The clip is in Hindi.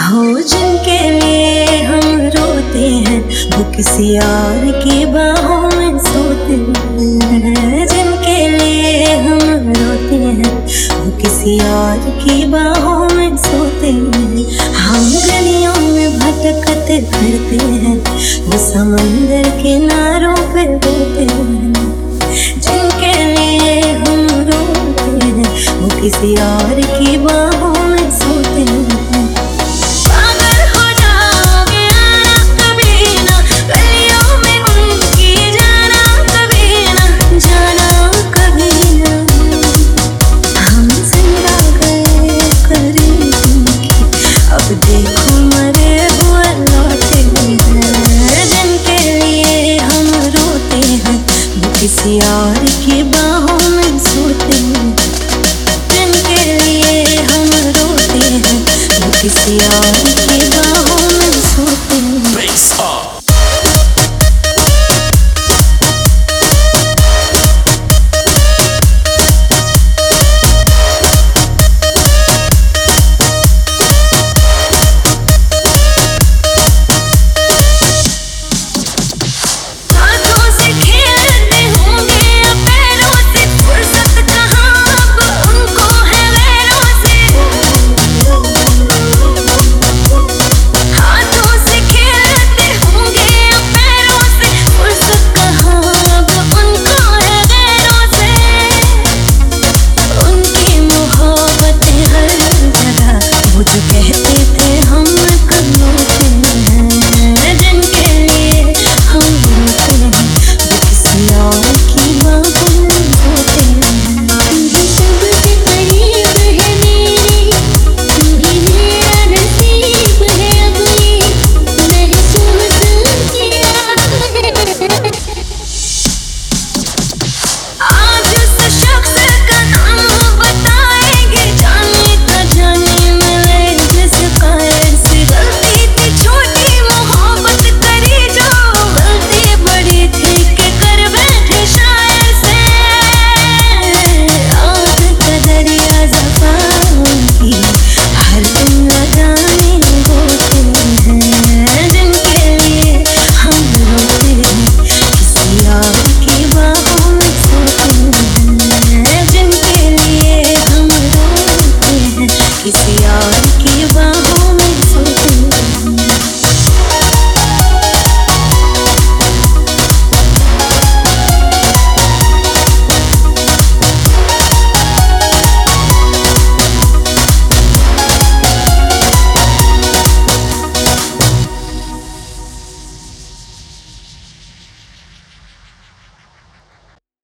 हो जिनके लिए हम रोते हैं वो किसी और की बाहों में सोते हैं। जिनके लिए हम रोते हैं वो किसी और की बाहों में सोते हैं। हम गलियों में भटकते फिरते हैं वो समंदर किनारों पे रोते हैं। जिनके लिए हम रोते हैं वो किसी और की बाहों में सोते हैं। देखो मरे हुए लौटे हैं। जिनके लिए हम रोते हैं वो किसी और की बाहों में सोते हैं। जिनके लिए हम रोते हैं वो किसी और